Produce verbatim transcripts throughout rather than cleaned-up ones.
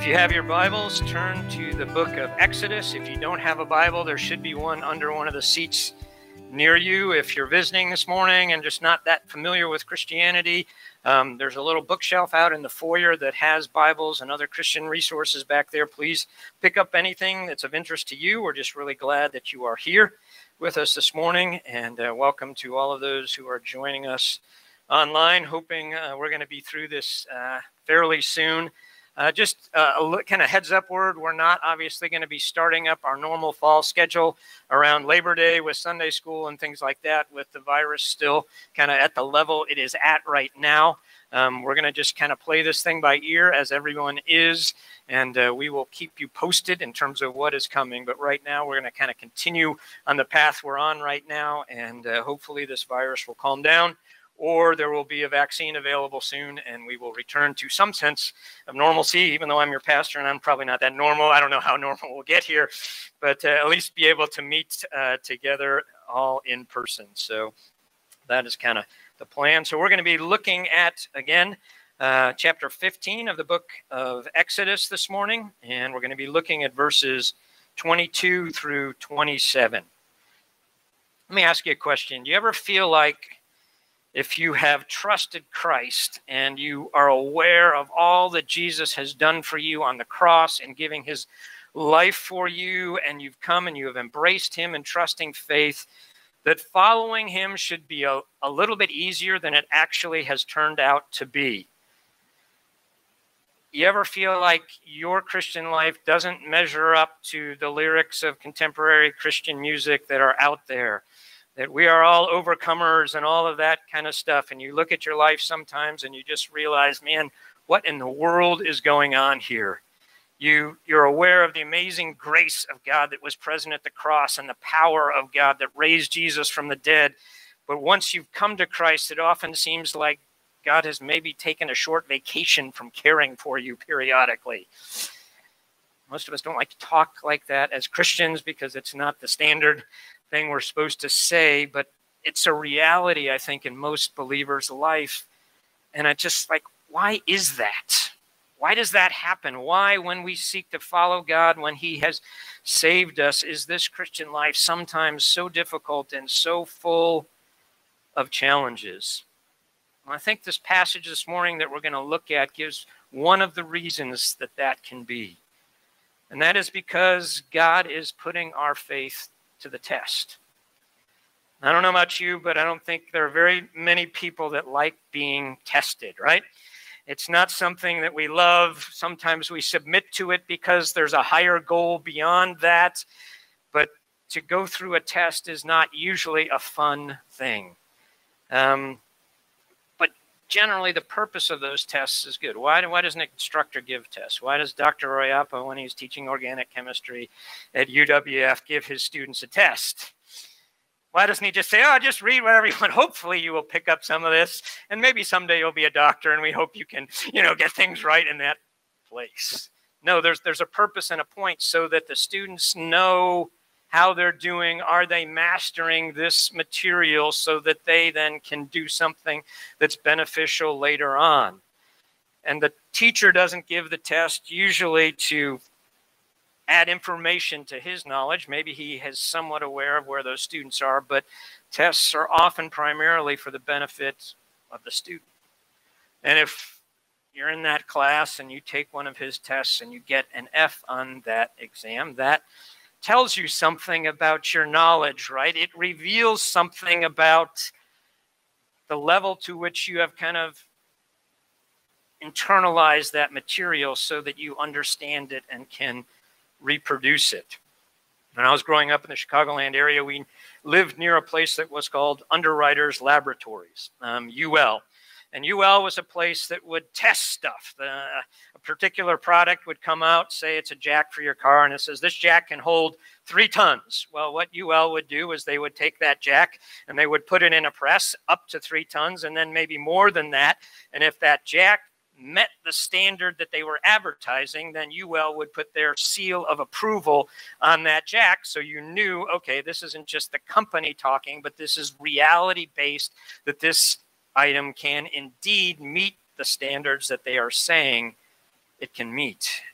If you have your Bibles, turn to the book of Exodus. If you don't have a Bible, there should be one under one of the seats near you. If you're visiting this morning and just not that familiar with Christianity, um, there's a little bookshelf out in the foyer that has Bibles and other Christian resources back there. Please pick up anything that's of interest to you. We're just really glad that you are here with us this morning, and uh, welcome to all of those who are joining us online, hoping uh, we're going to be through this uh, fairly soon. Uh, just uh, a look, kind of heads up word, we're not obviously going to be starting up our normal fall schedule around Labor Day with Sunday school and things like that, with the virus still kind of at the level it is at right now. Um, we're going to just kind of play this thing by ear, as everyone is, and uh, we will keep you posted in terms of what is coming. But right now, we're going to kind of continue on the path we're on right now, and uh, hopefully this virus will calm down, or there will be a vaccine available soon, and we will return to some sense of normalcy, even though I'm your pastor, and I'm probably not that normal. I don't know how normal we'll get here, but uh, at least be able to meet uh, together all in person. So that is kind of the plan. So we're going to be looking at, again, uh, chapter fifteen of the book of Exodus this morning, and we're going to be looking at verses twenty-two through twenty-seven. Let me ask you a question. Do you ever feel like, if you have trusted Christ and you are aware of all that Jesus has done for you on the cross and giving his life for you, and you've come and you have embraced him in trusting faith, that following him should be a, a little bit easier than it actually has turned out to be? You ever feel like your Christian life doesn't measure up to the lyrics of contemporary Christian music that are out there? That we are all overcomers and all of that kind of stuff. And you look at your life sometimes and you just realize, man, what in the world is going on here? You, you're aware of the amazing grace of God that was present at the cross and the power of God that raised Jesus from the dead. But once you've come to Christ, it often seems like God has maybe taken a short vacation from caring for you periodically. Most of us don't like to talk like that as Christians because it's not the standard thing we're supposed to say, but it's a reality, I think, in most believers' life. And I just like, why is that? Why does that happen? Why, when we seek to follow God, when he has saved us, is this Christian life sometimes so difficult and so full of challenges? Well, I think this passage this morning that we're going to look at gives one of the reasons that that can be. And that is because God is putting our faith to the test. I don't know about you, but I don't think there are very many people that like being tested, right? It's not something that we love. Sometimes we submit to it because there's a higher goal beyond that. But to go through a test is not usually a fun thing. Um, but generally, the purpose of those tests is good. Why, why doesn't an instructor give tests? Why does Doctor Royapa, when he's teaching organic chemistry at U W F, give his students a test? Why doesn't he just say, oh, just read whatever you want. Hopefully you will pick up some of this, and maybe someday you'll be a doctor, and we hope you can, you know, get things right in that place. No, there's there's a purpose and a point so that the students know how they're doing. Are they mastering this material so that they then can do something that's beneficial later on? And the teacher doesn't give the test usually to add information to his knowledge. Maybe he is somewhat aware of where those students are, but tests are often primarily for the benefit of the student. And if you're in that class and you take one of his tests and you get an F on that exam, that tells you something about your knowledge, right? It reveals something about the level to which you have kind of internalized that material so that you understand it and can reproduce it. When I was growing up in the Chicagoland area, we lived near a place that was called Underwriters Laboratories, um, U L. And U L was a place that would test stuff. The, a particular product would come out, say it's a jack for your car, and it says this jack can hold three tons. Well, what U L would do is they would take that jack and they would put it in a press up to three tons and then maybe more than that. And if that jack met the standard that they were advertising, then U L would put their seal of approval on that jack. So you knew, okay, this isn't just the company talking, but this is reality based, that this item can indeed meet the standards that they are saying it can meet.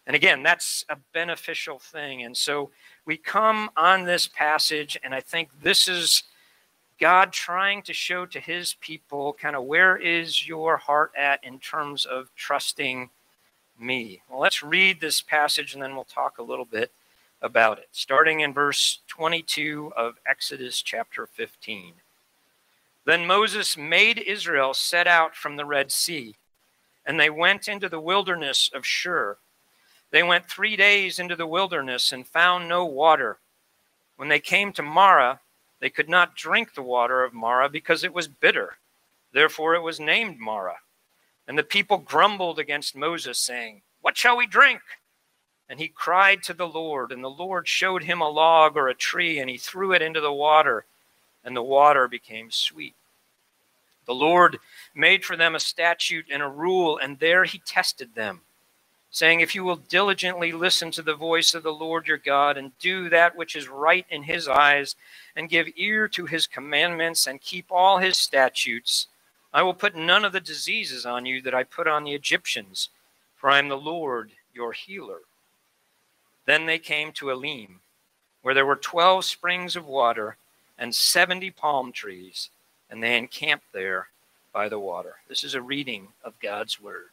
And again, that's a beneficial thing. And so we come on this passage, and I think this is God trying to show to his people kind of where is your heart at in terms of trusting me. Well, let's read this passage and then we'll talk a little bit about it. Starting in verse twenty-two of Exodus chapter fifteen. Then Moses made Israel set out from the Red Sea, and they went into the wilderness of Shur. They went three days into the wilderness and found no water. When they came to Marah, they could not drink the water of Marah because it was bitter. Therefore it was named Marah. And the people grumbled against Moses, saying, "What shall we drink?" And he cried to the Lord, and the Lord showed him a log or a tree, and he threw it into the water, and the water became sweet. The Lord made for them a statute and a rule, and there he tested them, saying, "If you will diligently listen to the voice of the Lord your God, and do that which is right in his eyes, and give ear to his commandments, and keep all his statutes, I will put none of the diseases on you that I put on the Egyptians, for I am the Lord your healer." Then they came to Elim, where there were twelve springs of water and seventy palm trees, and they encamped there by the water. This is a reading of God's word.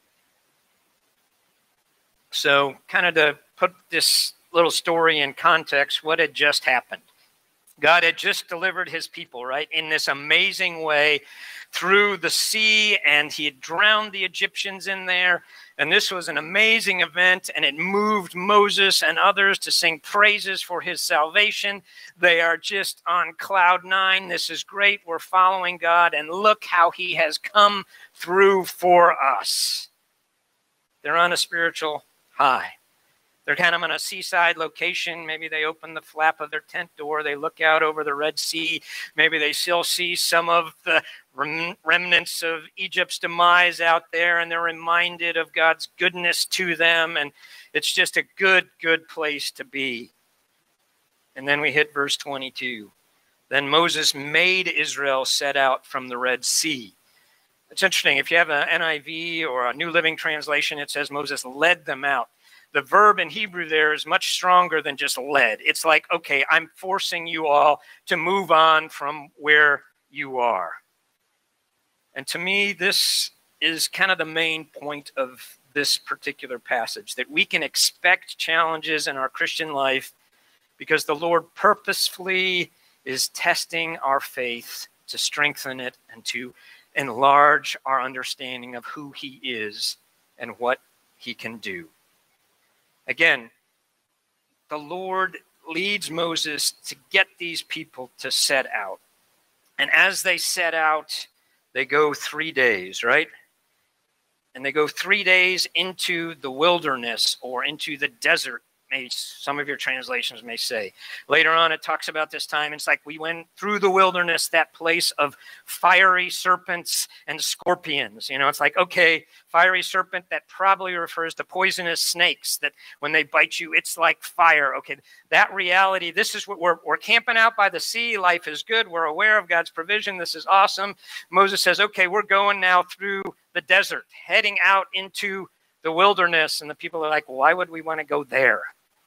So kind of to put this little story in context, what had just happened? God had just delivered his people, right, in this amazing way through the sea, and he had drowned the Egyptians in there. And this was an amazing event, and it moved Moses and others to sing praises for his salvation. They are just on cloud nine. This is great. We're following God, and look how he has come through for us. They're on a spiritual high. They're kind of on a seaside location. Maybe they open the flap of their tent door. They look out over the Red Sea. Maybe they still see some of the rem- remnants of Egypt's demise out there, and they're reminded of God's goodness to them. And it's just a good, good place to be. And then we hit verse twenty-two. Then Moses made Israel set out from the Red Sea. It's interesting. If you have an N I V or a New Living Translation, it says Moses led them out. The verb in Hebrew there is much stronger than just led. It's like, okay, I'm forcing you all to move on from where you are. And to me, this is kind of the main point of this particular passage, that we can expect challenges in our Christian life because the Lord purposefully is testing our faith to strengthen it and to enlarge our understanding of who he is and what he can do. Again, the Lord leads Moses to get these people to set out. And as they set out, they go three days, right? And they go three days into the wilderness or into the desert, maybe some of your translations may say. Later on, it talks about this time. It's like we went through the wilderness, that place of fiery serpents and scorpions. You know, it's like, okay, fiery serpent, that probably refers to poisonous snakes, that when they bite you, it's like fire. Okay, that reality, this is what we're, we're camping out by the sea. Life is good. We're aware of God's provision. This is awesome. Moses says, okay, we're going now through the desert, heading out into the wilderness. And the people are like, why would we want to go there?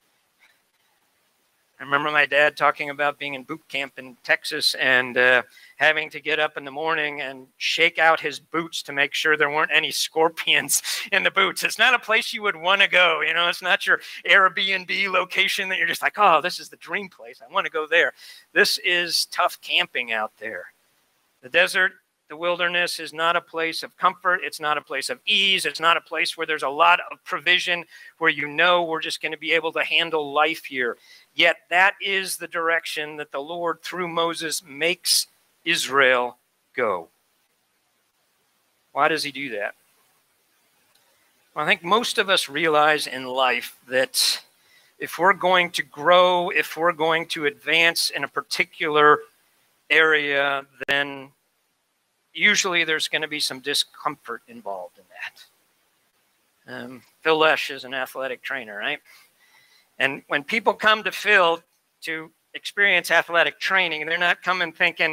I remember my dad talking about being in boot camp in Texas and uh, having to get up in the morning and shake out his boots to make sure there weren't any scorpions in the boots. It's not a place you would want to go. You know, it's not your Airbnb location that you're just like, oh, this is the dream place. I want to go there. This is tough camping out there. The desert, the wilderness is not a place of comfort. It's not a place of ease. It's not a place where there's a lot of provision, where you know we're just going to be able to handle life here. Yet that is the direction that the Lord, through Moses, makes Israel go. Why does he do that? Well, I think most of us realize in life that if we're going to grow, if we're going to advance in a particular area, then usually there's going to be some discomfort involved in that. Um, Phil Lesh is an athletic trainer, right? And when people come to Phil to experience athletic training, they're not coming thinking,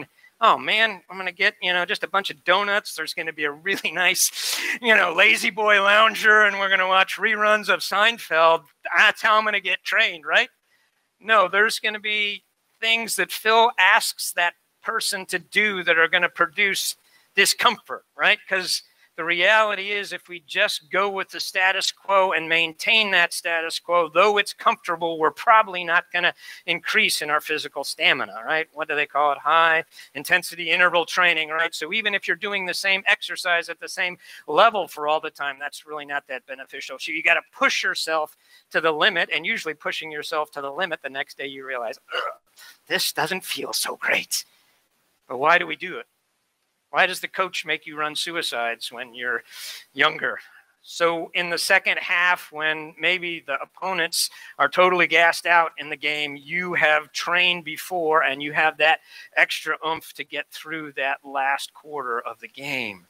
oh man, I'm going to get, you know, just a bunch of donuts. There's going to be a really nice, you know, lazy boy lounger, and we're going to watch reruns of Seinfeld. That's how I'm going to get trained, right? No, there's going to be things that Phil asks that person to do that are going to produce discomfort, right? Because the reality is, if we just go with the status quo and maintain that status quo, though it's comfortable, we're probably not going to increase in our physical stamina, right? What do they call it? High intensity interval training, right? So even if you're doing the same exercise at the same level for all the time, that's really not that beneficial. So you got to push yourself to the limit, and usually pushing yourself to the limit, the next day you realize, this doesn't feel so great. But why do we do it? Why does the coach make you run suicides when you're younger? So in the second half, when maybe the opponents are totally gassed out in the game, you have trained before and you have that extra oomph to get through that last quarter of the game.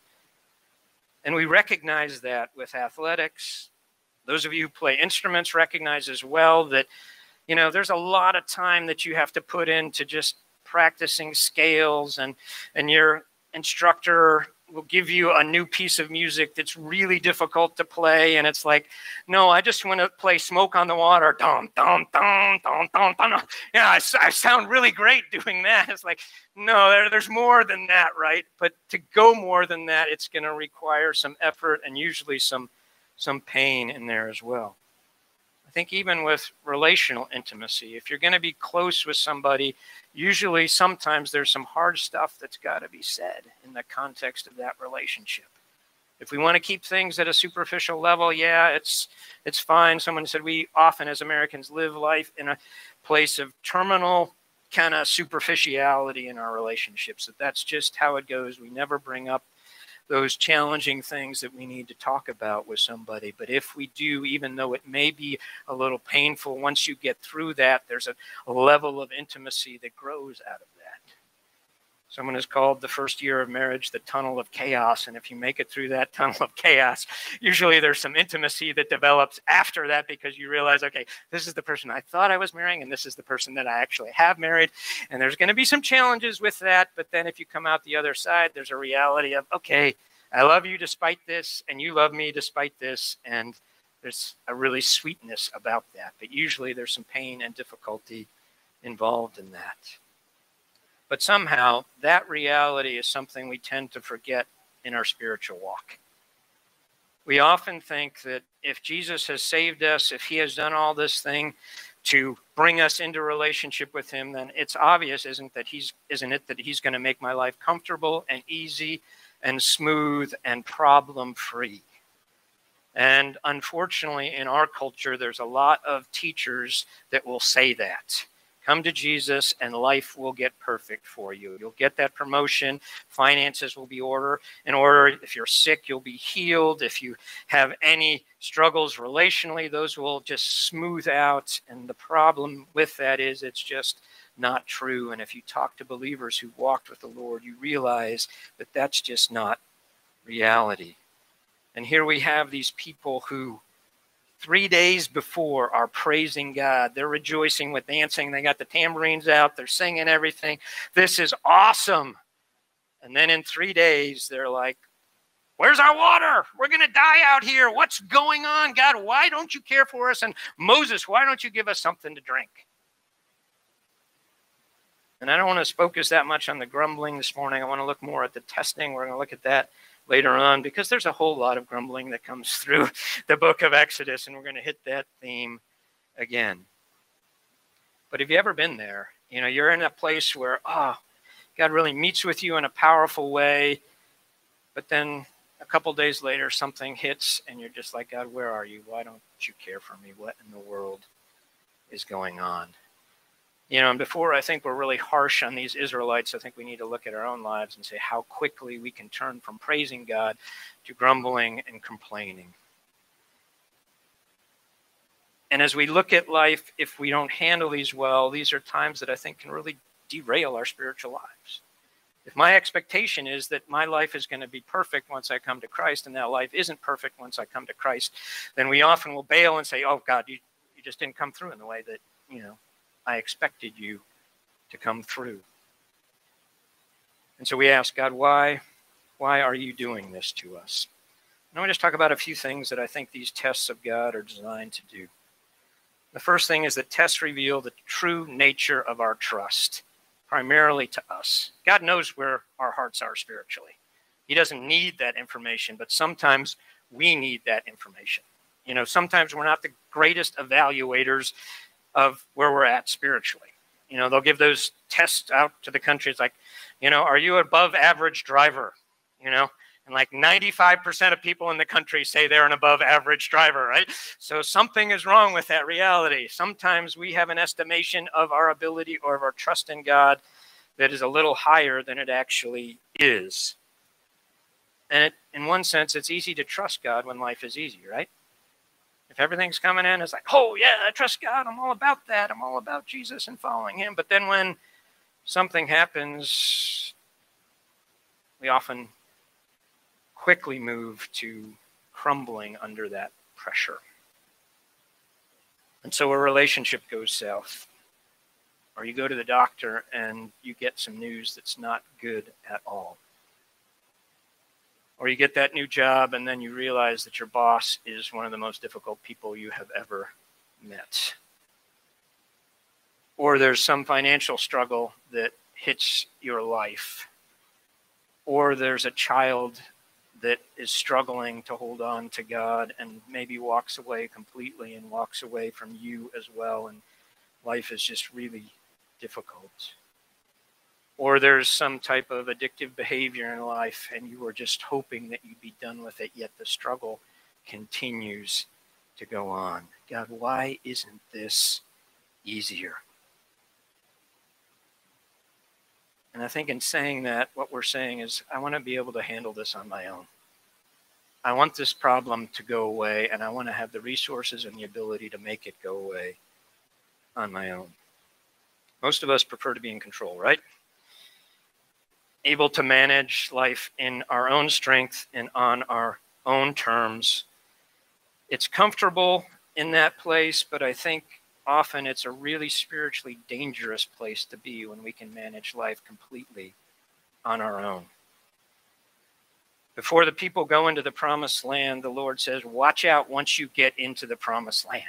And we recognize that with athletics. Those of you who play instruments recognize as well that, you know, there's a lot of time that you have to put into just practicing scales, and, and your instructor will give you a new piece of music that's really difficult to play, and it's like, no, I just want to play Smoke on the Water. Dum, dum, dum, dum, dum, dum. Yeah, I, I sound really great doing that. It's like, no, there, there's more than that, right? But to go more than that, it's going to require some effort and usually some, some pain in there as well. I think even with relational intimacy, if you're going to be close with somebody, usually sometimes there's some hard stuff that's got to be said in the context of that relationship. If we want to keep things at a superficial level, yeah, it's it's fine. Someone said we often as Americans live life in a place of terminal kind of superficiality in our relationships. That that's just how it goes. We never bring up those challenging things that we need to talk about with somebody. But if we do, even though it may be a little painful, once you get through that, there's a, a level of intimacy that grows out of that. Someone has called the first year of marriage the tunnel of chaos. And if you make it through that tunnel of chaos, usually there's some intimacy that develops after that, because you realize, okay, this is the person I thought I was marrying, and this is the person that I actually have married. And there's going to be some challenges with that. But then if you come out the other side, there's a reality of, okay, I love you despite this, and you love me despite this. And there's a really sweetness about that. But usually there's some pain and difficulty involved in that. But somehow that reality is something we tend to forget in our spiritual walk. We often think that if Jesus has saved us, if he has done all this thing to bring us into relationship with him, then it's obvious, isn't that he's isn't it that he's going to make my life comfortable and easy and smooth and problem-free. And unfortunately, in our culture, there's a lot of teachers that will say that. Come to Jesus and life will get perfect for you. You'll get that promotion. Finances will be order in order. If you're sick, you'll be healed. If you have any struggles relationally, those will just smooth out. And the problem with that is it's just not true. And if you talk to believers who walked with the Lord, you realize that that's just not reality. And here we have these people who three days before are praising God. They're rejoicing with dancing. They got the tambourines out. They're singing everything. This is awesome. And then in three days, they're like, where's our water? We're going to die out here. What's going on? God, why don't you care for us? And Moses, why don't you give us something to drink? And I don't want to focus that much on the grumbling this morning. I want to look more at the testing. We're going to look at that later on, because there's a whole lot of grumbling that comes through the book of Exodus, and we're going to hit that theme again. But have you ever been there? You know, you're in a place where, oh, God really meets with you in a powerful way, but then a couple days later, something hits, and you're just like, God, where are you? Why don't you care for me? What in the world is going on? You know, and before I think we're really harsh on these Israelites, I think we need to look at our own lives and say how quickly we can turn from praising God to grumbling and complaining. And as we look at life, if we don't handle these well, these are times that I think can really derail our spiritual lives. If my expectation is that my life is going to be perfect once I come to Christ, and that life isn't perfect once I come to Christ, then we often will bail and say, oh, God, you, you just didn't come through in the way that, you know, I expected you to come through. And so we ask, God, why, why are you doing this to us? And I want to just talk about a few things that I think these tests of God are designed to do. The first thing is that tests reveal the true nature of our trust, primarily to us. God knows where our hearts are spiritually. He doesn't need that information, but sometimes we need that information. You know, sometimes we're not the greatest evaluators of where we're at spiritually. You know, they'll give those tests out to the country. It's like, you know, are you above average driver? You know, and like ninety-five percent of people in the country say they're an above average driver, right? So something is wrong with that reality. Sometimes we have an estimation of our ability or of our trust in God that is a little higher than it actually is. And it, in one sense, it's easy to trust God when life is easy, right? If everything's coming in, it's like, oh, yeah, I trust God. I'm all about that. I'm all about Jesus and following him. But then when something happens, we often quickly move to crumbling under that pressure. And so a relationship goes south. Or you go to the doctor and you get some news that's not good at all. Or you get that new job and then you realize that your boss is one of the most difficult people you have ever met. Or there's some financial struggle that hits your life. Or there's a child that is struggling to hold on to God and maybe walks away completely and walks away from you as well, and life is just really difficult. Or there's some type of addictive behavior in life and you are just hoping that you'd be done with it, yet the struggle continues to go on. God, why isn't this easier? And I think in saying that, what we're saying is, I want to be able to handle this on my own. I want this problem to go away, and I want to have the resources and the ability to make it go away on my own. Most of us prefer to be in control, right? Able to manage life in our own strength and on our own terms. It's comfortable in that place, but I think often it's a really spiritually dangerous place to be when we can manage life completely on our own. Before the people go into the promised land, the Lord says, watch out once you get into the promised land.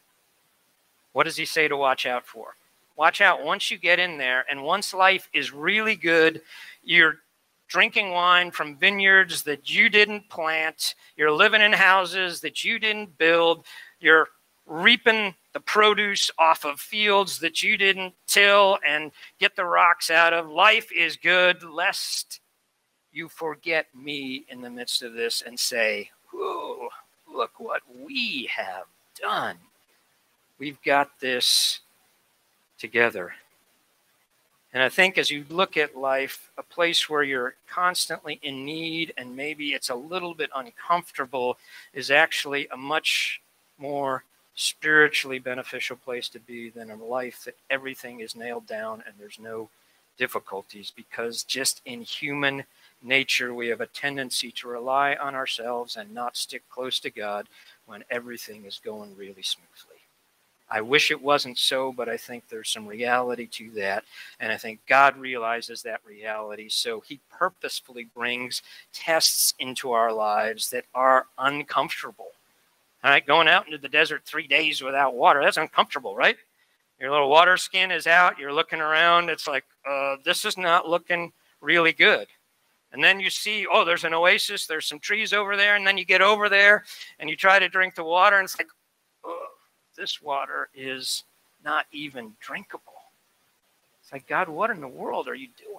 What does he say to watch out for? Watch out once you get in there, and once life is really good, you're drinking wine from vineyards that you didn't plant, you're living in houses that you didn't build, you're reaping the produce off of fields that you didn't till and get the rocks out of. Life is good, lest you forget me in the midst of this and say, whoa, look what we have done. We've got this together. And I think as you look at life, a place where you're constantly in need and maybe it's a little bit uncomfortable is actually a much more spiritually beneficial place to be than a life that everything is nailed down and there's no difficulties, because just in human nature, we have a tendency to rely on ourselves and not stick close to God when everything is going really smoothly. I wish it wasn't so, but I think there's some reality to that. And I think God realizes that reality. So he purposefully brings tests into our lives that are uncomfortable. All right, going out into the desert three days without water, that's uncomfortable, right? Your little water skin is out. You're looking around. It's like, uh, this is not looking really good. And then you see, oh, there's an oasis. There's some trees over there. And then you get over there and you try to drink the water. And it's like, oh, this water is not even drinkable. It's like, God, what in the world are you doing?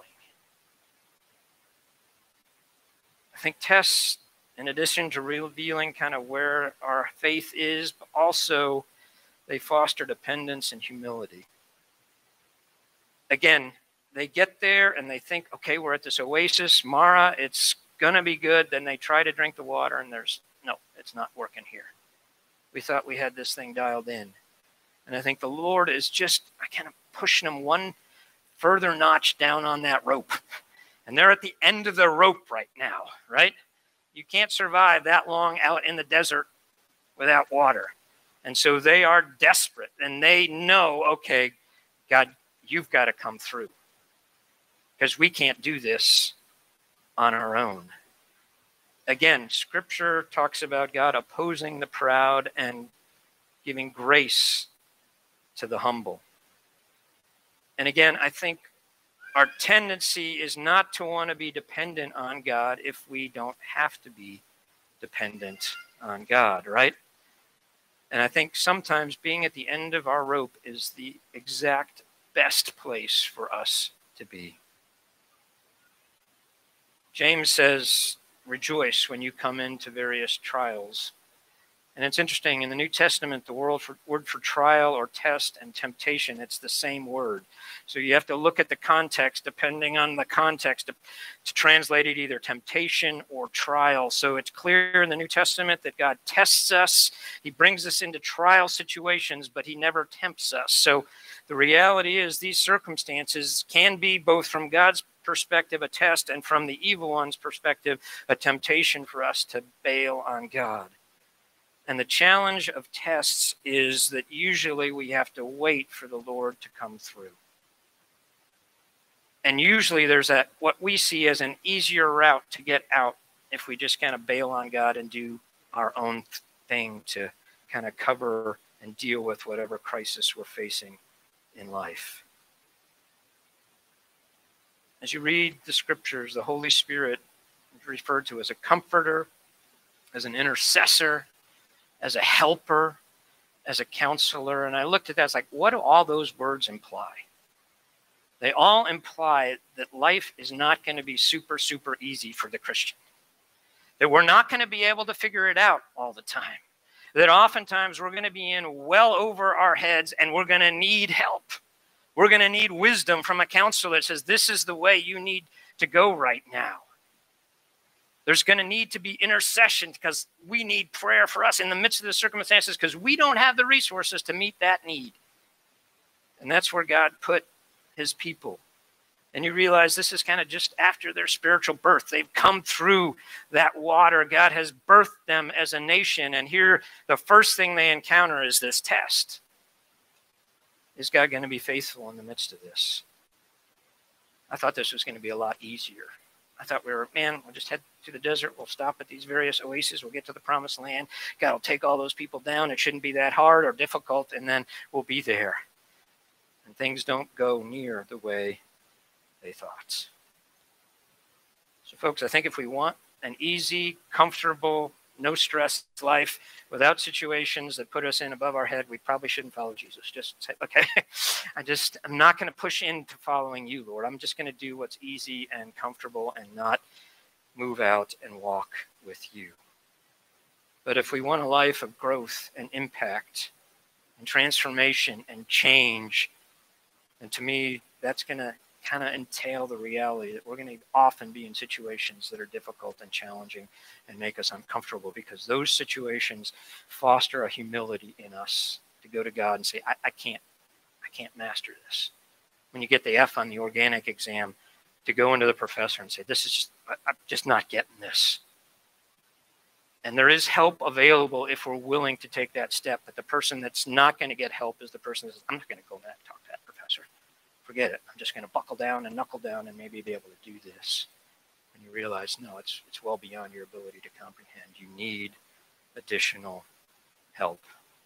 I think tests, in addition to revealing kind of where our faith is, but also they foster dependence and humility. Again, they get there and they think, okay, we're at this oasis, Mara, it's going to be good. Then they try to drink the water and there's, no, it's not working here. We thought we had this thing dialed in. And I think the Lord is just kind of pushing them one further notch down on that rope. And they're at the end of the rope right now, right? You can't survive that long out in the desert without water. And so they are desperate and they know, okay, God, you've got to come through. because we can't do this on our own. Again, Scripture talks about God opposing the proud and giving grace to the humble. And again, I think our tendency is not to want to be dependent on God if we don't have to be dependent on God, right? And I think sometimes being at the end of our rope is the exact best place for us to be. James says, rejoice when you come into various trials. And it's interesting, in the New Testament, the word for, word for trial or test and temptation, it's the same word. So you have to look at the context, depending on the context, to, to translate it either temptation or trial. So it's clear in the New Testament that God tests us. He brings us into trial situations, but he never tempts us. So the reality is these circumstances can be both from God's perspective a test and from the evil one's perspective a temptation for us to bail on God. And the challenge of tests is that usually we have to wait for the Lord to come through. And usually there's a, what we see as an easier route to get out if we just kind of bail on God and do our own thing to kind of cover and deal with whatever crisis we're facing in life. As you read the scriptures, the Holy Spirit is referred to as a comforter, as an intercessor, as a helper, as a counselor. And I looked at that, it's like, what do all those words imply? They all imply that life is not going to be super, super easy for the Christian. That we're not going to be able to figure it out all the time. That oftentimes we're going to be in well over our heads and we're going to need help. We're going to need wisdom from a counselor that says, this is the way you need to go right now. There's going to need to be intercession because we need prayer for us in the midst of the circumstances because we don't have the resources to meet that need. And that's where God put his people. And you realize this is kind of just after their spiritual birth. They've come through that water. God has birthed them as a nation. And here, the first thing they encounter is this test. Is God going to be faithful in the midst of this? I thought this was going to be a lot easier. I thought we were, man, we'll just head to the desert. We'll stop at these various oases. We'll get to the promised land. God will take all those people down. It shouldn't be that hard or difficult. And then we'll be there. And things don't go near the way they thought. So, folks, I think if we want an easy, comfortable, no stress life without situations that put us in above our head, we probably shouldn't follow Jesus. Just say, okay, I just, I'm not going to push into following you, Lord. I'm just going to do what's easy and comfortable and not move out and walk with you. But if we want a life of growth and impact and transformation and change, then to me, that's going to kind of entail the reality that we're going to often be in situations that are difficult and challenging and make us uncomfortable because those situations foster a humility in us to go to God and say, I, I can't, I can't master this. When you get the F on the organic exam, to go into the professor and say, this is just, I, I'm just not getting this. And there is help available if we're willing to take that step. But the person that's not going to get help is the person that says, I'm not going to go back and talk to that professor. Forget it. I'm just going to buckle down and knuckle down and maybe be able to do this. And you realize, no, it's it's well beyond your ability to comprehend. You need additional help.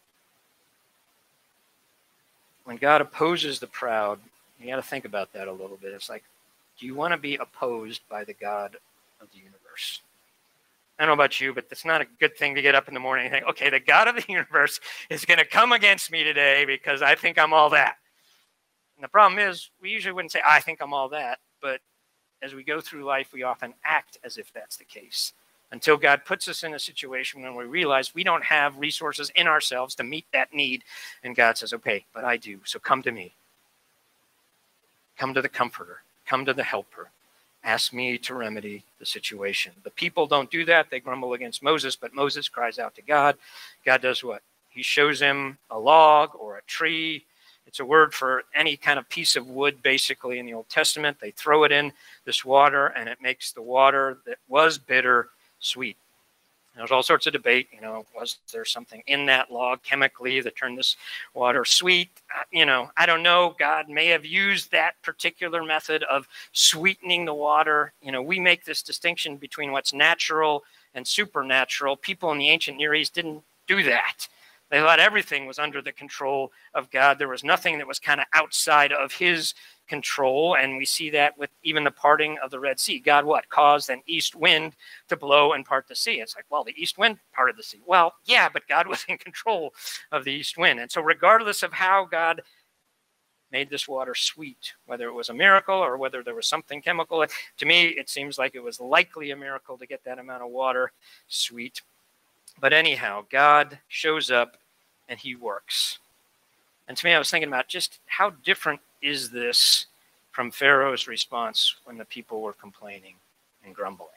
When God opposes the proud, you got to think about that a little bit. It's like, do you want to be opposed by the God of the universe? I don't know about you, but it's not a good thing to get up in the morning and think, okay, the God of the universe is going to come against me today because I think I'm all that. And the problem is, we usually wouldn't say, I think I'm all that. But as we go through life, we often act as if that's the case. Until God puts us in a situation when we realize we don't have resources in ourselves to meet that need. And God says, okay, but I do. So come to me. Come to the comforter. Come to the helper. Ask me to remedy the situation. The people don't do that. They grumble against Moses, but Moses cries out to God. God does what? He shows him a log or a tree. It's a word for any kind of piece of wood, basically, in the Old Testament. They throw it in this water, and it makes the water that was bitter sweet. There's all sorts of debate, you know, was there something in that log chemically that turned this water sweet? You know, I don't know. God may have used that particular method of sweetening the water. You know, we make this distinction between what's natural and supernatural. People in the ancient Near East didn't do that. They thought everything was under the control of God. There was nothing that was kind of outside of his control, and we see that with even the parting of the Red Sea. God what? Caused an east wind to blow and part the sea. It's like, well, the east wind parted the sea. Well, yeah, but God was in control of the east wind. And so regardless of how God made this water sweet, whether it was a miracle or whether there was something chemical, to me, it seems like it was likely a miracle to get that amount of water sweet. But anyhow, God shows up and he works. And to me, I was thinking about just how different is this from Pharaoh's response when the people were complaining and grumbling.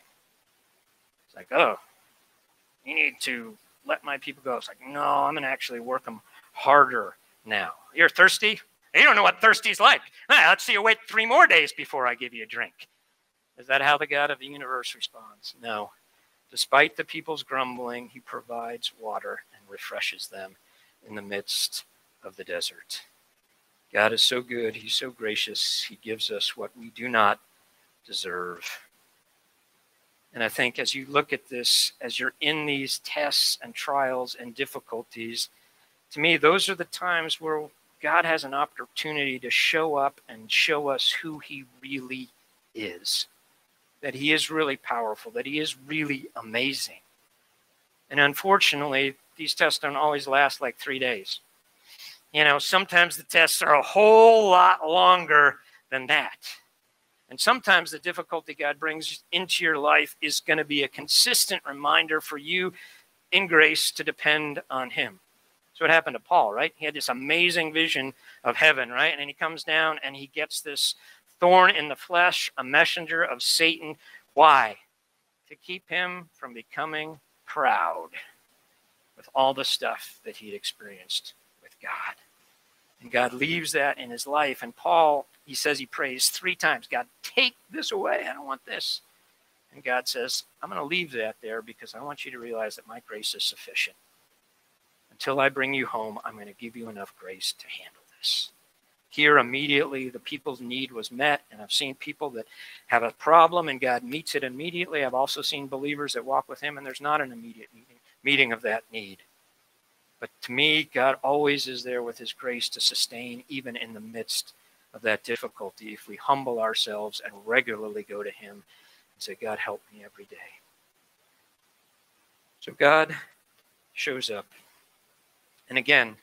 It's like, oh, you need to let my people go. It's like, no, I'm going to actually work them harder now. You're thirsty? You don't know what thirsty's like. Ah, let's see you wait three more days before I give you a drink. Is that how the God of the universe responds? No. Despite the people's grumbling, he provides water and refreshes them in the midst of the desert. God is so good. He's so gracious. He gives us what we do not deserve. And I think as you look at this, as you're in these tests and trials and difficulties, to me, those are the times where God has an opportunity to show up and show us who he really is. That he is really powerful, that he is really amazing. And unfortunately, these tests don't always last like three days. You know, sometimes the tests are a whole lot longer than that. And sometimes the difficulty God brings into your life is going to be a consistent reminder for you in grace to depend on him. That's what happened to Paul, right? He had this amazing vision of heaven, right? And then he comes down and he gets this thorn in the flesh, a messenger of Satan. Why? To keep him from becoming proud with all the stuff that he'd experienced with God. And God leaves that in his life. And Paul, he says he prays three times, God, take this away. I don't want this. And God says, I'm going to leave that there because I want you to realize that my grace is sufficient. Until I bring you home, I'm going to give you enough grace to handle this. Here, immediately, the people's need was met, and I've seen people that have a problem, and God meets it immediately. I've also seen believers that walk with him, and there's not an immediate meeting, meeting of that need. But to me, God always is there with his grace to sustain, even in the midst of that difficulty, if we humble ourselves and regularly go to him and say, God, help me every day. So God shows up. And again,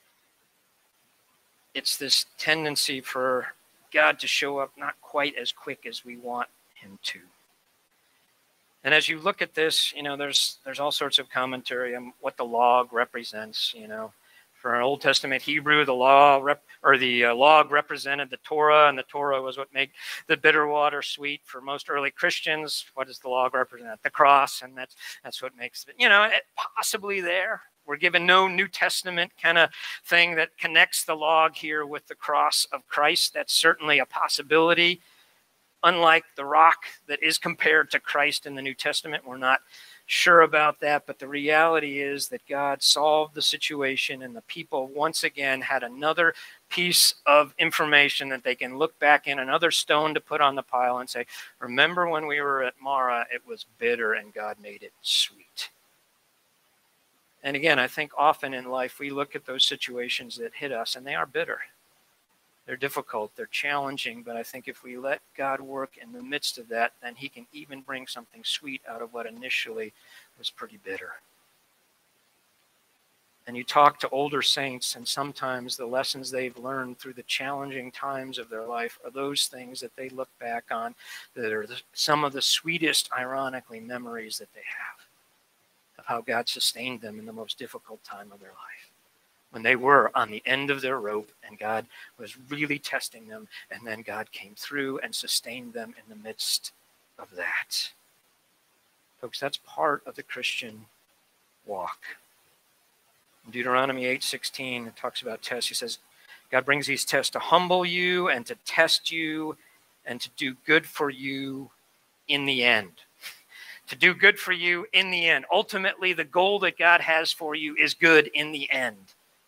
it's this tendency for God to show up not quite as quick as we want him to. And as you look at this, you know, there's there's all sorts of commentary on what the log represents, you know. For an Old Testament Hebrew, the law rep, or the uh, log represented the Torah, and the Torah was what made the bitter water sweet. For most early Christians, what does the log represent? The cross, and that's that's what makes it, you know, it possibly there. We're given no New Testament kind of thing that connects the log here with the cross of Christ. That's certainly a possibility. Unlike the rock that is compared to Christ in the New Testament, we're not sure about that, but the reality is that God solved the situation, and the people once again had another piece of information that they can look back in, another stone to put on the pile and say, remember when we were at Marah, it was bitter and God made it sweet. And again, I think often in life we look at those situations that hit us and they are bitter. They're difficult, they're challenging, but I think if we let God work in the midst of that, then he can even bring something sweet out of what initially was pretty bitter. And you talk to older saints, and sometimes the lessons they've learned through the challenging times of their life are those things that they look back on that are the, some of the sweetest, ironically, memories that they have of how God sustained them in the most difficult time of their life. When they were on the end of their rope and God was really testing them, and then God came through and sustained them in the midst of that. Folks, that's part of the Christian walk. In Deuteronomy eight sixteen, it talks about tests. He says, God brings these tests to humble you and to test you and to do good for you in the end. to do good for you in the end. Ultimately, the goal that God has for you is good in the end.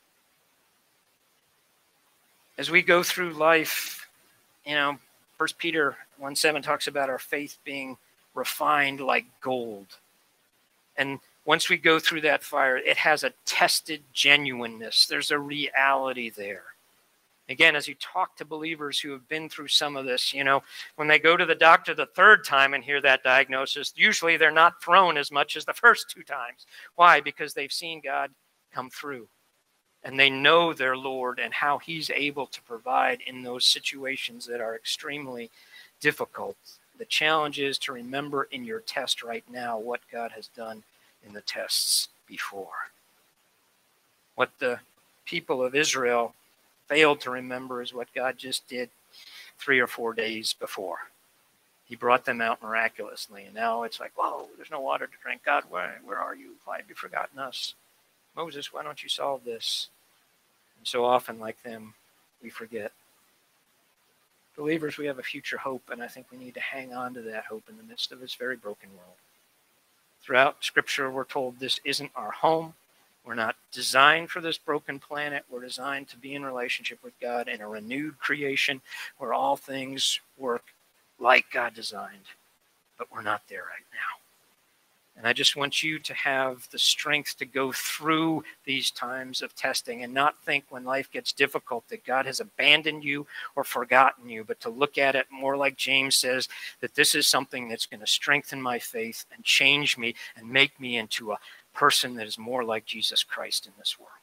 As we go through life, you know, First Peter one seven talks about our faith being refined like gold. And once we go through that fire, it has a tested genuineness. There's a reality there. Again, as you talk to believers who have been through some of this, you know, when they go to the doctor the third time and hear that diagnosis, usually they're not thrown as much as the first two times. Why? Because they've seen God come through. And they know their Lord and how he's able to provide in those situations that are extremely difficult. The challenge is to remember in your test right now what God has done in the tests before. What the people of Israel failed to remember is what God just did three or four days before. He brought them out miraculously. And now it's like, whoa, there's no water to drink. God, where, where are you? Why have you forgotten us? Moses, why don't you solve this? And so often, like them, we forget. Believers, we have a future hope, and I think we need to hang on to that hope in the midst of this very broken world. Throughout Scripture, we're told this isn't our home. We're not designed for this broken planet. We're designed to be in relationship with God in a renewed creation where all things work like God designed, but we're not there right now. And I just want you to have the strength to go through these times of testing and not think when life gets difficult that God has abandoned you or forgotten you, but to look at it more like James says, that this is something that's going to strengthen my faith and change me and make me into a person that is more like Jesus Christ in this world.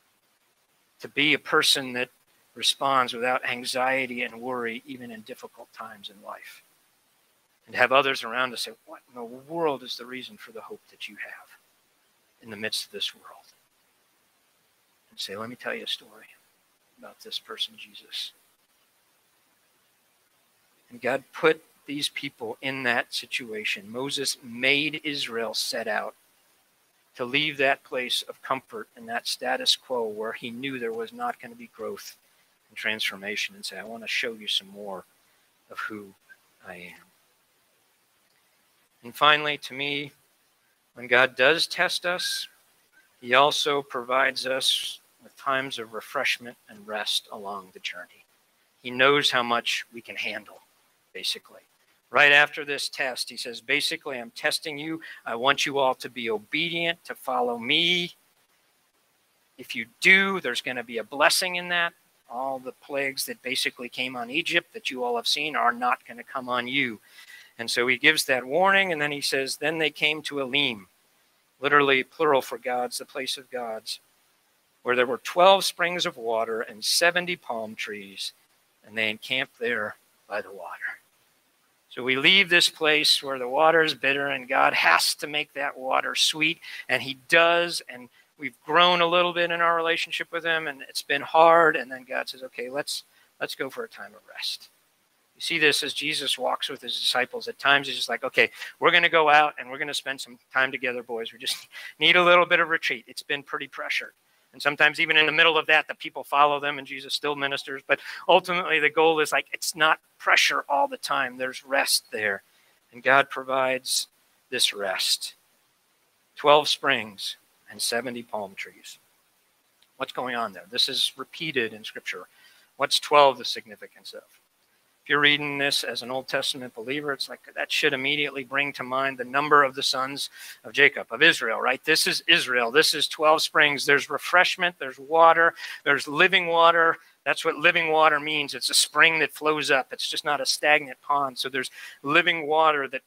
To be a person that responds without anxiety and worry, even in difficult times in life. And have others around us say, what in the world is the reason for the hope that you have in the midst of this world? And say, let me tell you a story about this person, Jesus. And God put these people in that situation. Moses made Israel set out to leave that place of comfort and that status quo where he knew there was not going to be growth and transformation and say, I want to show you some more of who I am. And finally, to me, when God does test us, he also provides us with times of refreshment and rest along the journey. He knows how much we can handle, basically. Right after this test, he says, basically, I'm testing you. I want you all to be obedient, to follow me. If you do, there's going to be a blessing in that. All the plagues that basically came on Egypt that you all have seen are not going to come on you. And so he gives that warning, and then he says, then they came to Elim, literally plural for gods, the place of gods, where there were twelve springs of water and seventy palm trees, and they encamped there by the water. So we leave this place where the water is bitter, and God has to make that water sweet, and he does, and we've grown a little bit in our relationship with him, and it's been hard, and then God says, okay, let's let's go for a time of rest. You see this as Jesus walks with his disciples. At times, he's just like, okay, we're going to go out and we're going to spend some time together, boys. We just need a little bit of retreat. It's been pretty pressured. And sometimes even in the middle of that, the people follow them and Jesus still ministers. But ultimately, the goal is like, it's not pressure all the time. There's rest there. And God provides this rest. twelve springs and seventy palm trees. What's going on there? This is repeated in Scripture. What's twelve the significance of? If you're reading this as an Old Testament believer, it's like that should immediately bring to mind the number of the sons of Jacob, of Israel, right? This is Israel. This is twelve springs. There's refreshment. There's water. There's living water. That's what living water means. It's a spring that flows up. It's just not a stagnant pond. So there's living water that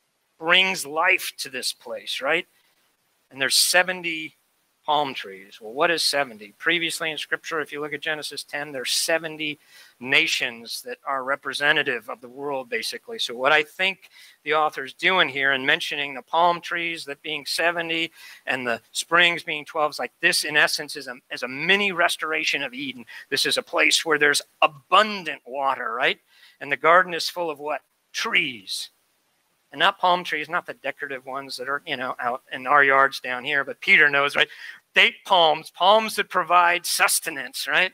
brings life to this place, right? And there's seventy palm trees. Well, what is seventy? Previously in Scripture, if you look at Genesis ten, there's seventy nations that are representative of the world, basically. So what I think the author's doing here in mentioning the palm trees, that being seventy, and the springs being twelve, is like this, in essence, is a, is a mini restoration of Eden. This is a place where there's abundant water, right? And the garden is full of what? Trees. And not palm trees, not the decorative ones that are, you know, out in our yards down here, but Peter knows, right? Date palms, palms that provide sustenance, right?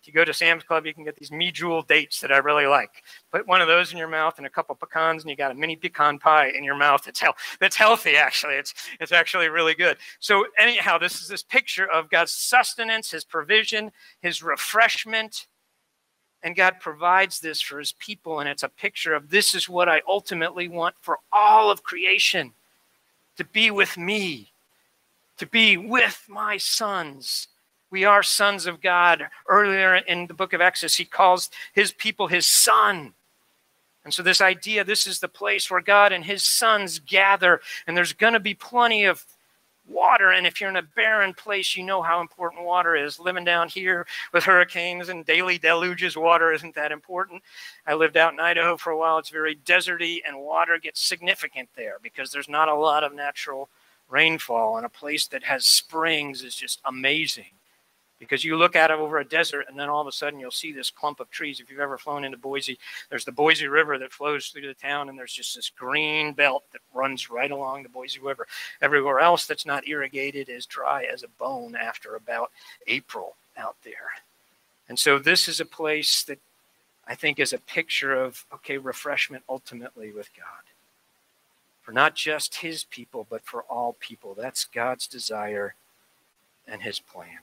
If you go to Sam's Club, you can get these Me Jewel dates that I really like. Put one of those in your mouth and a couple pecans, and you got a mini pecan pie in your mouth. That's, hel- that's healthy, actually. It's, it's actually really good. So anyhow, this is this picture of God's sustenance, his provision, his refreshment. And God provides this for his people, and it's a picture of this is what I ultimately want for all of creation, to be with me, to be with my sons. We are sons of God. Earlier in the book of Exodus, he calls his people his son. And so this idea, this is the place where God and his sons gather, and there's going to be plenty of water. And if you're in a barren place, you know how important water is. Living down here with hurricanes and daily deluges, water isn't that important. I lived out in Idaho for a while. It's very deserty, and water gets significant there because there's not a lot of natural rainfall. And a place that has springs is just amazing. Because you look at it over a desert, and then all of a sudden you'll see this clump of trees. If you've ever flown into Boise, there's the Boise River that flows through the town, and there's just this green belt that runs right along the Boise River. Everywhere else that's not irrigated is dry as a bone after about April out there. And so this is a place that I think is a picture of, okay, refreshment ultimately with God. For not just his people, but for all people. That's God's desire and his plan.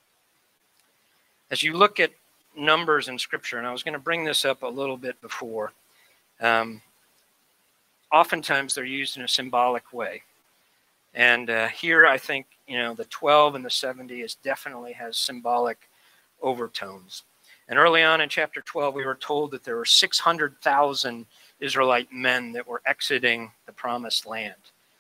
As you look at numbers in Scripture, and I was going to bring this up a little bit before, um, oftentimes they're used in a symbolic way. And uh, here I think, you know, the twelve and the seventy is definitely has symbolic overtones. And early on in chapter twelve, we were told that there were six hundred thousand Israelite men that were exiting the promised land.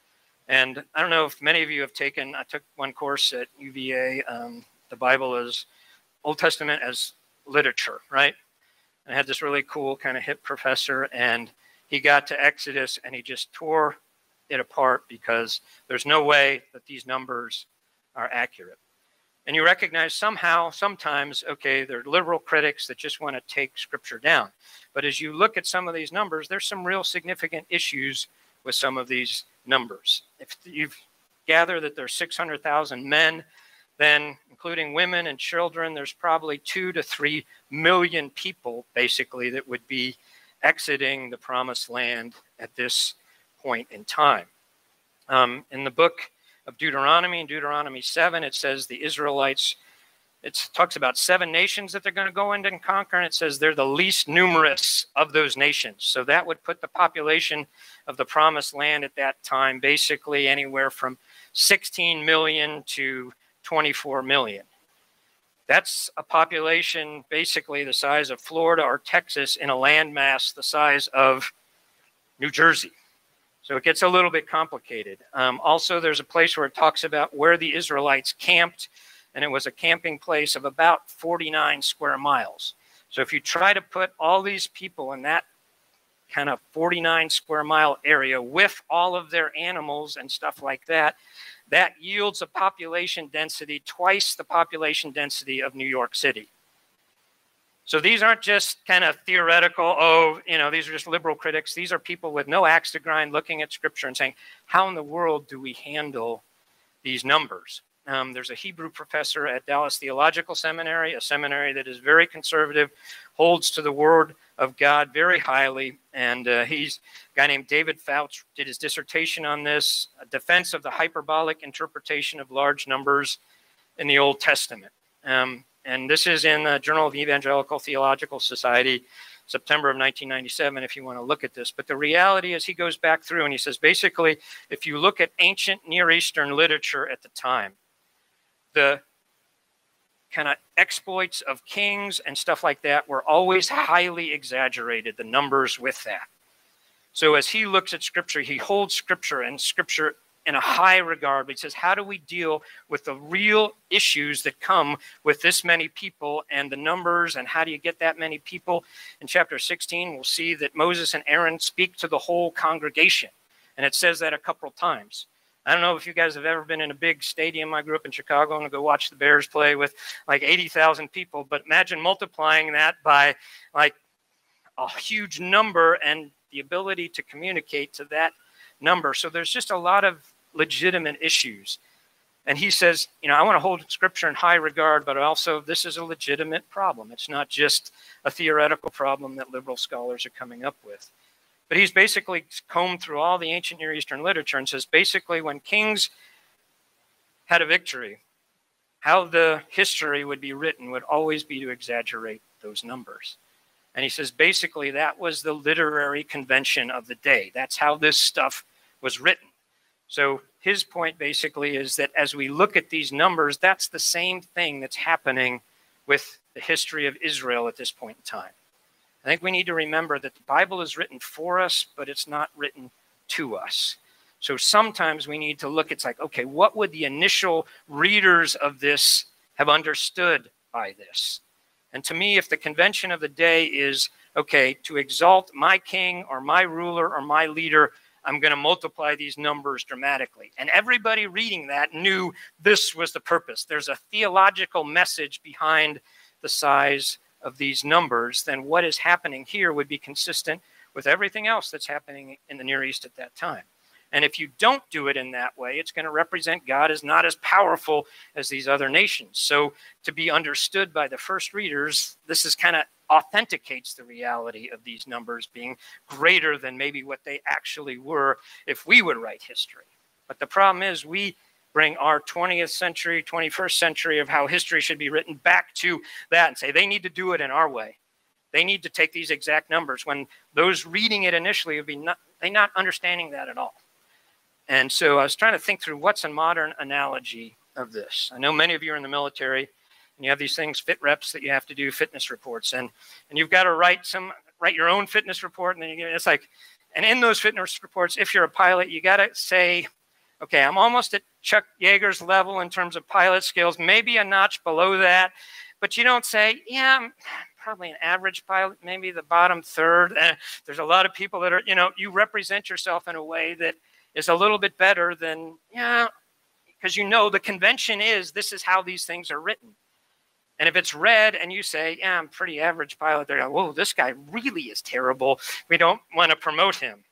And I don't know if many of you have taken, I took one course at U V A, um, the Bible is Old Testament as literature, right? And I had this really cool kind of hip professor, and he got to Exodus and he just tore it apart because there's no way that these numbers are accurate. And you recognize somehow, sometimes, okay, there are liberal critics that just want to take Scripture down. But as you look at some of these numbers, there's some real significant issues with some of these numbers. If you gather that there's six hundred thousand men, then including women and children, there's probably two to three million people basically that would be exiting the promised land at this point in time. Um, in the book of Deuteronomy, in Deuteronomy seven, it says the Israelites, it talks about seven nations that they're going to go in and conquer, and it says they're the least numerous of those nations. So that would put the population of the promised land at that time basically anywhere from sixteen million to twenty-four million. That's a population basically the size of Florida or Texas in a landmass the size of New Jersey. So it gets a little bit complicated. Um, also, there's a place where it talks about where the Israelites camped, and it was a camping place of about forty-nine square miles. So if you try to put all these people in that kind of forty-nine square mile area with all of their animals and stuff like that, that yields a population density twice the population density of New York City. So these aren't just kind of theoretical, oh, you know, these are just liberal critics. These are people with no axe to grind looking at Scripture and saying, how in the world do we handle these numbers? Um, there's a Hebrew professor at Dallas Theological Seminary, a seminary that is very conservative, holds to the Word of God very highly, and uh, he's a guy named David Fouts did his dissertation on this, a defense of the hyperbolic interpretation of large numbers in the Old Testament. Um, and this is in the Journal of Evangelical Theological Society, September of nineteen ninety-seven, if you want to look at this. But the reality is he goes back through and he says, basically, if you look at ancient Near Eastern literature at the time, the kind of exploits of kings and stuff like that were always highly exaggerated, the numbers with that. So as he looks at Scripture, he holds Scripture and Scripture in a high regard. But he says, how do we deal with the real issues that come with this many people and the numbers, and how do you get that many people? In chapter sixteen, we'll see that Moses and Aaron speak to the whole congregation. And it says that a couple of times. I don't know if you guys have ever been in a big stadium. I grew up in Chicago and I go watch the Bears play with like eighty thousand people. But imagine multiplying that by like a huge number and the ability to communicate to that number. So there's just a lot of legitimate issues. And he says, you know, I want to hold Scripture in high regard, but also this is a legitimate problem. It's not just a theoretical problem that liberal scholars are coming up with. But he's basically combed through all the ancient Near Eastern literature and says basically when kings had a victory, how the history would be written would always be to exaggerate those numbers. And he says basically that was the literary convention of the day. That's how this stuff was written. So his point basically is that as we look at these numbers, that's the same thing that's happening with the history of Israel at this point in time. I think we need to remember that the Bible is written for us, but it's not written to us. So sometimes we need to look, it's like, okay, what would the initial readers of this have understood by this? And to me, if the convention of the day is, okay, to exalt my king or my ruler or my leader, I'm going to multiply these numbers dramatically. And everybody reading that knew this was the purpose. There's a theological message behind the size of these numbers. Then what is happening here would be consistent with everything else that's happening in the Near East at that time. And if you don't do it in that way, it's going to represent God as not as powerful as these other nations. So to be understood by the first readers, this is kind of authenticates the reality of these numbers being greater than maybe what they actually were if we would write history. But the problem is we bring our twentieth century, twenty-first century of how history should be written back to that and say they need to do it in our way. They need to take these exact numbers when those reading it initially would be not, they not understanding that at all. And so I was trying to think through what's a modern analogy of this. I know many of you are in the military, and you have these things, fit reps, that you have to do, fitness reports, and and you've got to write some write your own fitness report, and then you, it's like, and in those fitness reports, if you're a pilot, you got to say, okay, I'm almost at Chuck Yeager's level in terms of pilot skills, maybe a notch below that, but you don't say, yeah, I'm probably an average pilot, maybe the bottom third. Uh, there's a lot of people that are, you know, you represent yourself in a way that is a little bit better than, yeah, because you know the convention is this is how these things are written. And if it's read and you say, yeah, I'm pretty average pilot, they're like, whoa, this guy really is terrible. We don't want to promote him.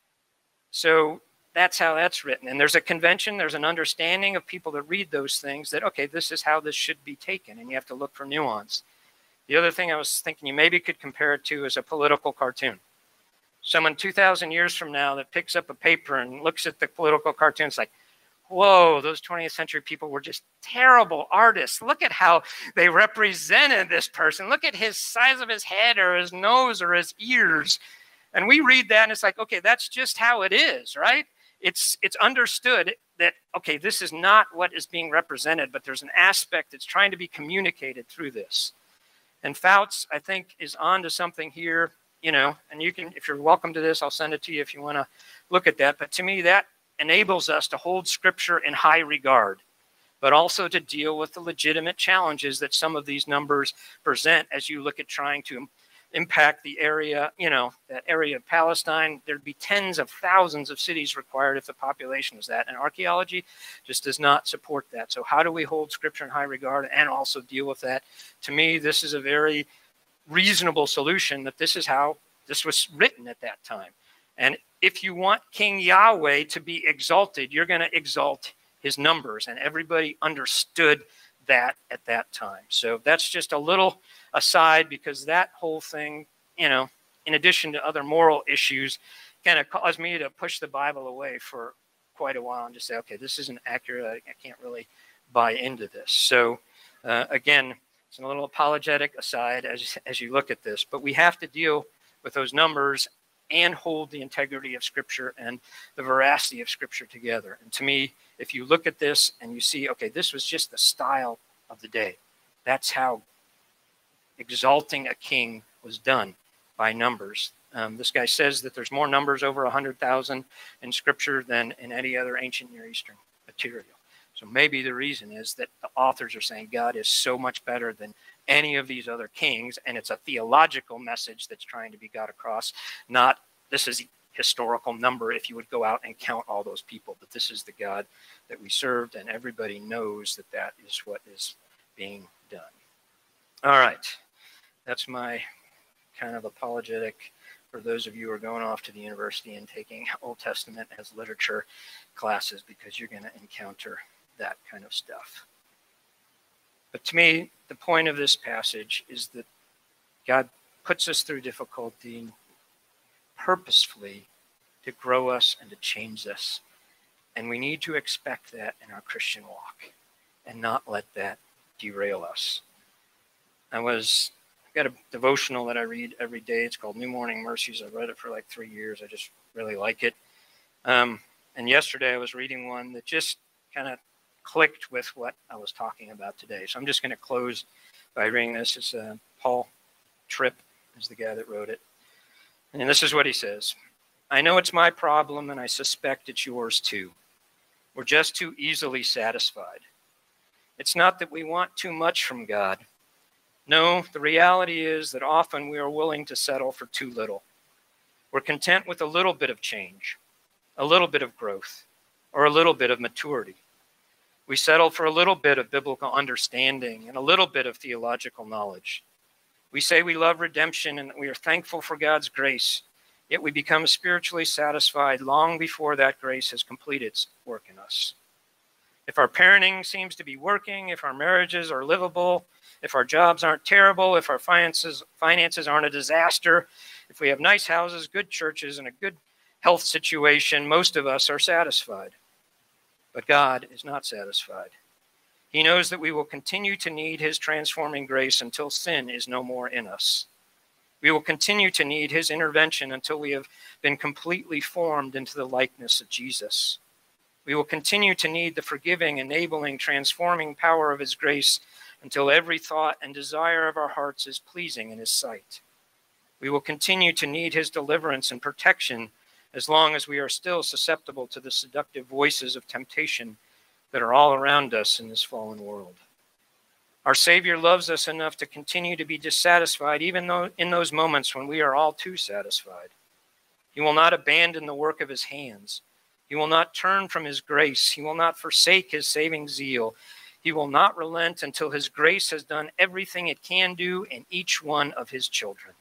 So that's how that's written. And there's a convention, there's an understanding of people that read those things that, okay, this is how this should be taken. And you have to look for nuance. The other thing I was thinking you maybe could compare it to is a political cartoon. Someone two thousand years from now that picks up a paper and looks at the political cartoon, it's like, whoa, those twentieth century people were just terrible artists. Look at how they represented this person. Look at his size of his head or his nose or his ears. And we read that and it's like, okay, that's just how it is, right? It's it's understood that, okay, this is not what is being represented, but there's an aspect that's trying to be communicated through this. And Fouts, I think, is on to something here, you know, and you can, if you're welcome to this, I'll send it to you if you want to look at that. But to me, that enables us to hold Scripture in high regard, but also to deal with the legitimate challenges that some of these numbers present as you look at trying to impact the area, you know, that area of Palestine. There'd be tens of thousands of cities required if the population was that. And archaeology just does not support that. So how do we hold Scripture in high regard and also deal with that? To me, this is a very reasonable solution, that this is how this was written at that time. And if you want King Yahweh to be exalted, you're going to exalt his numbers. And everybody understood that at that time. So that's just a little aside, because that whole thing, you know, in addition to other moral issues, kind of caused me to push the Bible away for quite a while and just say, okay, this isn't accurate. I can't really buy into this. So uh, again, it's a little apologetic aside as, as you look at this, but we have to deal with those numbers and hold the integrity of Scripture and the veracity of Scripture together. And to me, if you look at this and you see, okay, this was just the style of the day. That's how exalting a king was done, by numbers. Um, this guy says that there's more numbers, over one hundred thousand in Scripture than in any other ancient Near Eastern material. So maybe the reason is that the authors are saying God is so much better than any of these other kings, and it's a theological message that's trying to be got across, not this is a historical number if you would go out and count all those people, but this is the God that we served, and everybody knows that that is what is being done. All right, that's my kind of apologetic for those of you who are going off to the university and taking Old Testament as literature classes, because you're going to encounter that kind of stuff. But to me, the point of this passage is that God puts us through difficulty purposefully to grow us and to change us. And we need to expect that in our Christian walk and not let that derail us. I was, I've got a devotional that I read every day. It's called New Morning Mercies. I've read it for like three years. I just really like it. Um, and yesterday I was reading one that just kind of clicked with what I was talking about today. So I'm just going to close by reading this. It's uh, Paul Tripp is the guy that wrote it. And this is what he says. I know it's my problem, and I suspect it's yours too. We're just too easily satisfied. It's not that we want too much from God. No, the reality is that often we are willing to settle for too little. We're content with a little bit of change, a little bit of growth, or a little bit of maturity. We settle for a little bit of biblical understanding and a little bit of theological knowledge. We say we love redemption and that we are thankful for God's grace, yet we become spiritually satisfied long before that grace has completed its work in us. If our parenting seems to be working, if our marriages are livable, if our jobs aren't terrible, if our finances finances aren't a disaster, if we have nice houses, good churches, and a good health situation, most of us are satisfied. But God is not satisfied. He knows that we will continue to need his transforming grace until sin is no more in us. We will continue to need his intervention until we have been completely formed into the likeness of Jesus. We will continue to need the forgiving, enabling, transforming power of his grace until every thought and desire of our hearts is pleasing in his sight. We will continue to need his deliverance and protection as long as we are still susceptible to the seductive voices of temptation that are all around us in this fallen world. Our Savior loves us enough to continue to be dissatisfied even though in those moments when we are all too satisfied. He will not abandon the work of his hands. He will not turn from his grace. He will not forsake his saving zeal. He will not relent until his grace has done everything it can do in each one of his children.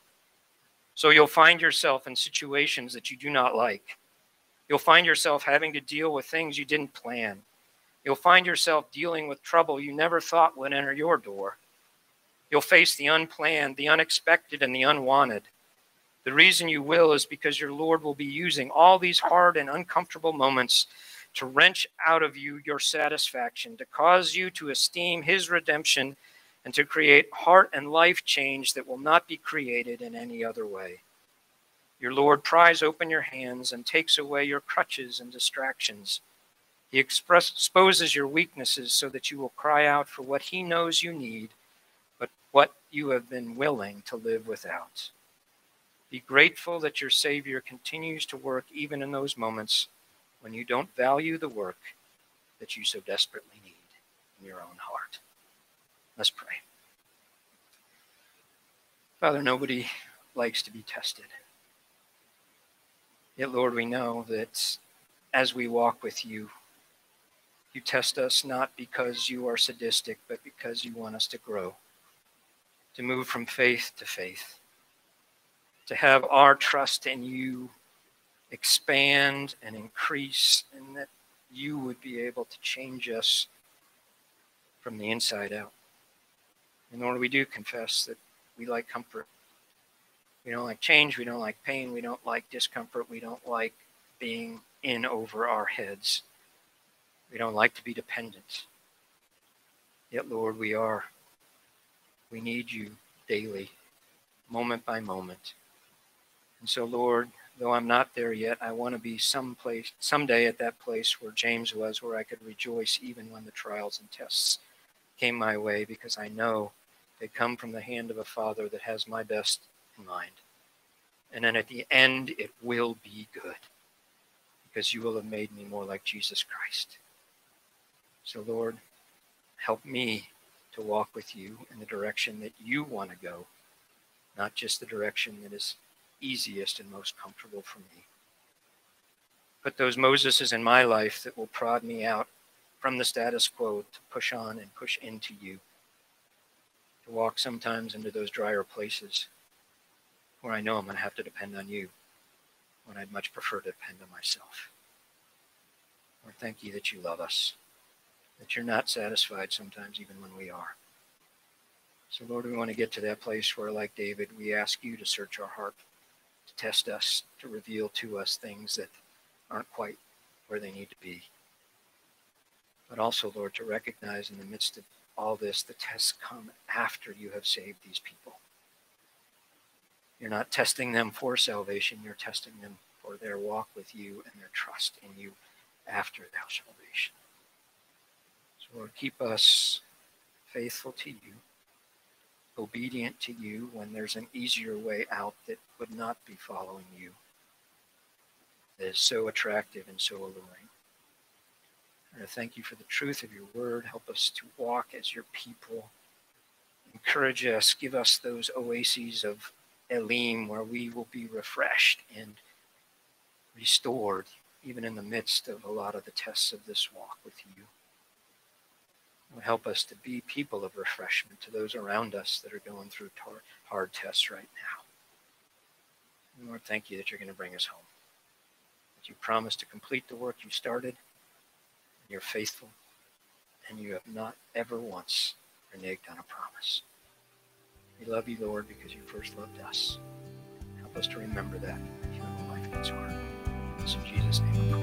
So you'll find yourself in situations that you do not like. You'll find yourself having to deal with things you didn't plan. You'll find yourself dealing with trouble you never thought would enter your door. You'll face the unplanned, the unexpected, and the unwanted. The reason you will is because your Lord will be using all these hard and uncomfortable moments to wrench out of you your satisfaction, to cause you to esteem his redemption, and to create heart and life change that will not be created in any other way. Your Lord pries open your hands and takes away your crutches and distractions. He express, exposes your weaknesses so that you will cry out for what he knows you need, but what you have been willing to live without. Be grateful that your Savior continues to work even in those moments when you don't value the work that you so desperately need in your own heart. Let's pray. Father, nobody likes to be tested. Yet, Lord, we know that as we walk with you, you test us not because you are sadistic, but because you want us to grow, to move from faith to faith, to have our trust in you expand and increase, and that you would be able to change us from the inside out. And Lord, we do confess that we like comfort. We don't like change. We don't like pain. We don't like discomfort. We don't like being in over our heads. We don't like to be dependent. Yet, Lord, we are. We need you daily, moment by moment. And so, Lord, though I'm not there yet, I want to be someplace, someday at that place where James was, where I could rejoice even when the trials and tests came my way, because I know they come from the hand of a Father that has my best in mind. And then at the end, it will be good, because you will have made me more like Jesus Christ. So, Lord, help me to walk with you in the direction that you want to go, not just the direction that is easiest and most comfortable for me. Put those Moseses in my life that will prod me out from the status quo to push on and push into you, to walk sometimes into those drier places where I know I'm going to have to depend on you, when I'd much prefer to depend on myself. Lord, thank you that you love us. that you're not satisfied sometimes even when we are. So Lord, we want to get to that place where, like David, we ask you to search our heart, to test us, to reveal to us things that aren't quite where they need to be. But also, Lord, to recognize in the midst of all this, the tests come after you have saved these people. You're not testing them for salvation. You're testing them for their walk with you and their trust in you after their salvation. So Lord, keep us faithful to you, obedient to you when there's an easier way out that would not be following you, that is so attractive and so alluring. And I thank you for the truth of your word. Help us to walk as your people. Encourage us, give us those oases of Elim where we will be refreshed and restored, even in the midst of a lot of the tests of this walk with you. Help us to be people of refreshment to those around us that are going through tar- hard tests right now. And Lord, thank you that you're going to bring us home. That you promised to complete the work you started. And you're faithful. And you have not ever once reneged on a promise. We love you, Lord, because you first loved us. Help us to remember that even when life gets hard. It's in Jesus' name we pray.